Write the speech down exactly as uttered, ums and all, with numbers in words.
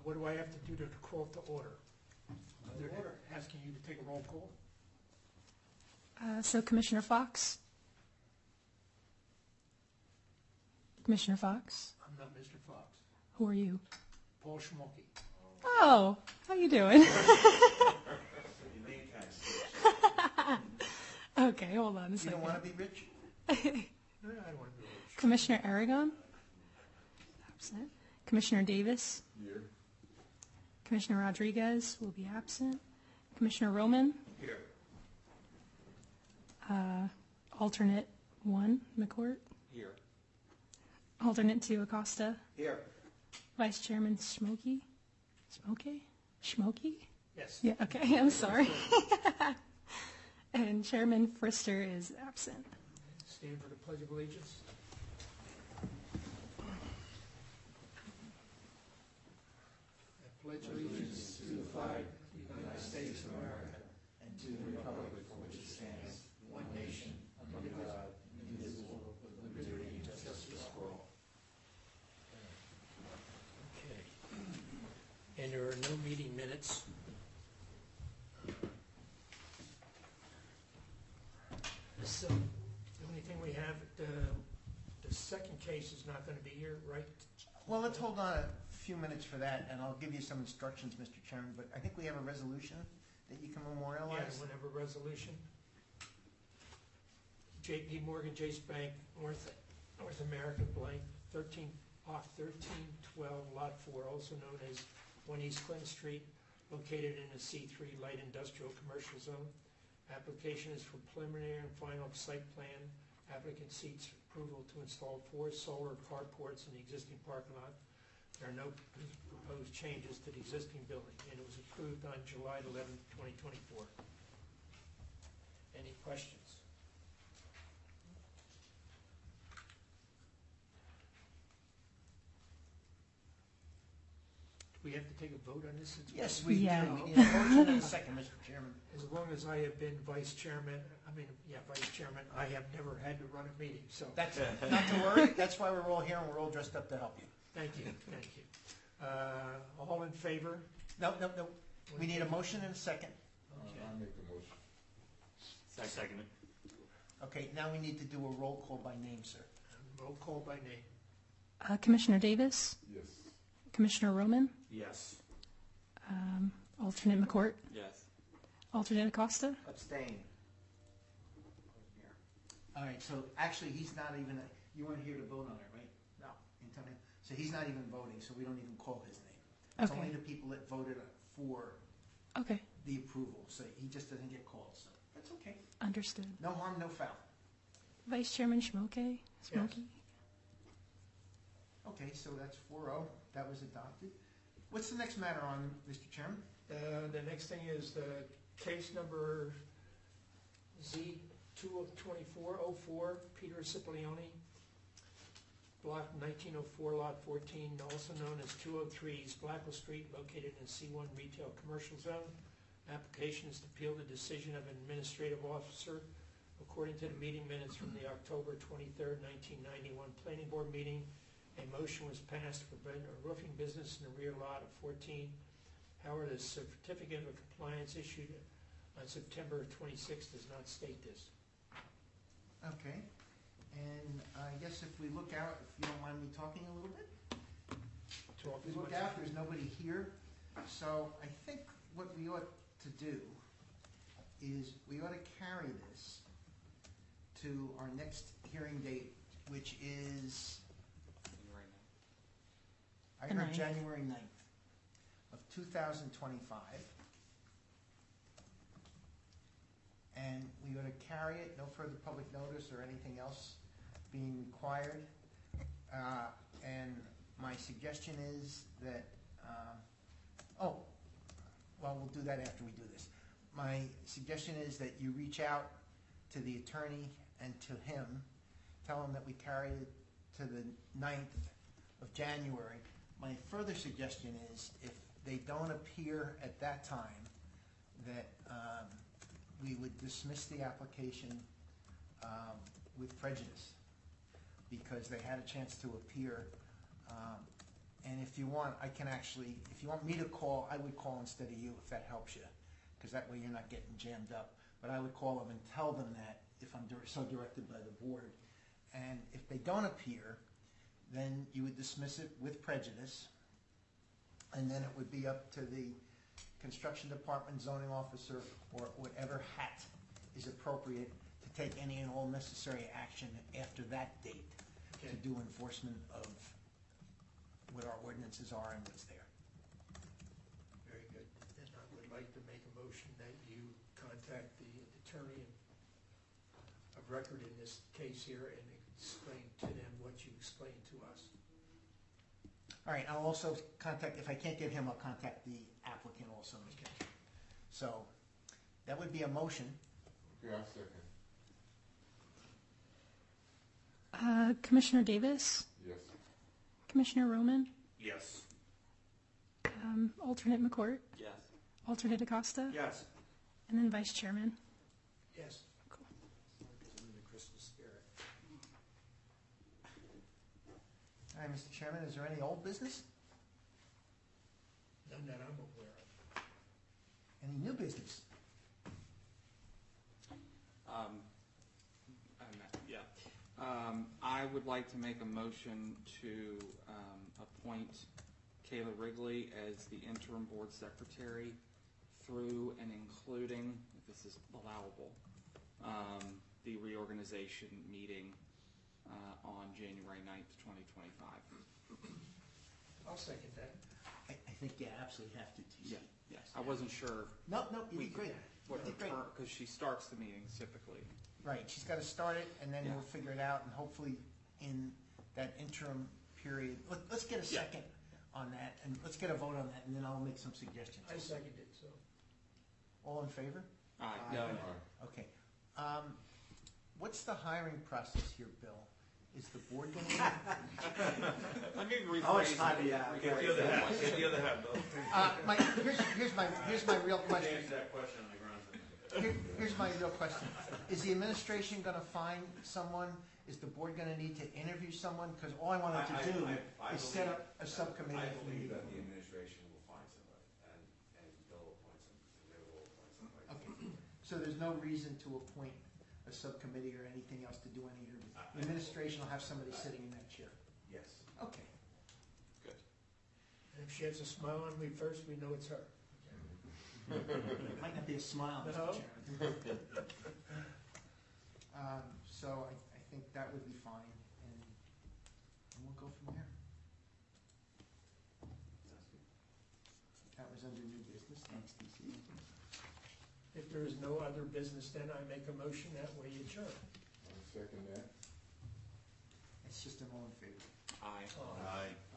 what do I have to do to call to order? They're Order. asking you to take a roll call? Uh, so Commissioner Fox? Commissioner Fox? I'm not Mister Fox. Who are you? Paul Schmolke. Oh, how you doing? Okay, hold on a You second. don't want to be rich? No, I don't want to be rich. Commissioner Aragon? Absent. Commissioner Davis? Here. Commissioner Rodriguez will be absent. Commissioner Roman? Here. Uh, alternate one, McCourt. Here. Alternate two, Acosta. Here. Vice Chairman Smokey. Smokey? Smokey? Yes. Yeah, okay, I'm sorry. And Chairman Frister is absent. Stand for the Pledge of Allegiance. I pledge allegiance to the flag of the United States of America and to the republic for which it stands, one nation, under God, indivisible, with liberty and justice for all. Okay. And there are no meeting minutes. So, the only thing we have, the, the second case is not going to be here, right? Well, let's hold on a few minutes for that, and I'll give you some instructions, Mister Chairman, but I think we have a resolution that you can Yeah, memorialize. we have a resolution. J P Morgan Chase Bank, North, North America blank, thirteen, block thirteen twelve, lot four, also known as One East Clinton Street, located in a C three light industrial commercial zone. Application is for preliminary and final site plan. Applicant seeks approval to install four solar carports in the existing parking lot. There are no proposed changes to the existing building, and it was approved on July eleventh, twenty twenty-four. Any questions? Do we have to take a vote on this? Since we- Yes, we Yeah. do. We need a motion and a second, Mister Chairman. As long as I have been vice chairman, I mean, yeah, vice chairman, I have never had to run a meeting, so, That's, not to worry, that's why we're all here, and we're all dressed up to help you. thank you, thank you. Uh, all in favor? No, no, no, we need a motion and a second. Okay. I'll make the motion. Second. Okay, now we need to do a roll call by name, sir. Roll call by name. Uh, Commissioner Davis? Yes. Commissioner Roman? Yes. Um, alternate McCourt? Yes. Alternate Acosta? Abstain. All right, so actually, he's not even, you weren't here to vote on it, right? No. Antonio? So he's not even voting, so we don't even call his name. It's Okay. only the people that voted for Okay, the approval, so he just doesn't get called, so that's okay. understood. No harm, no foul. Vice Chairman Smokey? Smokey? Okay, so that's four oh, that was adopted. What's the next matter on, Mister Chairman? Uh, the next thing is the case number Z two twenty-four oh four, Peter Cipollone, block nineteen oh four, lot fourteen, also known as two oh three East Blackwell Street, located in C one retail commercial zone. Application is to appeal the decision of an administrative officer according to the meeting minutes from the October twenty-third, nineteen ninety-one planning board meeting. A motion was passed to prevent a roofing business in the rear lot of fourteen. However, the certificate of compliance issued on September twenty-sixth does not state this. Okay, and I guess if we look out, if you don't mind me talking a little bit? Talk If we as look much- out, there's nobody here, so I think what we ought to do is we ought to carry this to our next hearing date, which is, I The heard ninth. January ninth of two thousand twenty-five. And we ought to carry it, no further public notice or anything else being required. Uh, and my suggestion is that, uh, oh, well, we'll do that after we do this. My suggestion is that you reach out to the attorney and to him, tell him that we carry it to the ninth of January. My further suggestion is if they don't appear at that time, that um, we would dismiss the application um, with prejudice because they had a chance to appear um, And if you want, I can actually, if you want me to call, I would call instead of you, if that helps you, because that way you're not getting jammed up. But I would call them and tell them that if I'm dir- so directed by the board. And if they don't appear, then you would dismiss it with prejudice. And then it would be up to the construction department, zoning officer, or whatever hat is appropriate to take any and all necessary action after that date to Okay. do enforcement of what our ordinances are and what's there. Very good. And I would like to make a motion that you contact the attorney of record in this case here and explain to them what you explained to us. All right, I'll also contact, if I can't get him, I'll contact the applicant also. Okay. So that would be a motion. Yeah, I'll second. Uh, Commissioner Davis, Yes. Commissioner Roman, Yes. um, alternate McCourt, Yes. alternate Acosta, Yes. and then Vice Chairman. Yes. Cool. In the Christmas spirit. All right, Mister Chairman, is there any old business? None that I'm aware of. Any new business? Um, I'm not- yeah. Um, I would like to make a motion to um, appoint Kayla Wrigley as the interim board secretary through and including, if this is allowable, um, the reorganization meeting uh, on January ninth, twenty twenty-five. I'll second that. I, I think you absolutely have to, T C. Yeah, yes. I wasn't sure No, no, you We- did great. what You her did great. term, because she starts the meetings typically. Right, she's got to start it, and then Yeah. we'll figure it out, and hopefully in that interim period, let, let's get a Yeah. second on that, and let's get a vote on that, and then I'll make some suggestions. I second it, so. All in favor? Aye. No. Okay. Um, what's the hiring process here, Bill? Is the board going to? Let me rephrase. How much time it. do you have? Rephrase Get the other it. half, get the other half, Bill. Uh, my, here's, here's my, here's my real question. Answer that question on the ground. Here, here's my real question. Is the administration gonna find someone? Is the board gonna need to interview someone? Because all I wanted I- to do I- I is set believe- up a subcommittee. I if we believe need that one. the administration will find somebody, and, and they'll appoint some, they will appoint somebody. Okay, so there's no reason to appoint a subcommittee or anything else to do any interview? The administration will have somebody sitting in that chair? Yes. Okay. Good. And if she has a smile on me first, we know it's her. It might not be a smile, Mister No. Chairman. Um, so I, I think that would be fine, and, and we'll go from there. That was under new business, thanks, T C. If there is no other business, then I make a motion that we adjourn. I'll second that. It's just an all in favor. Aye. Oh. Aye.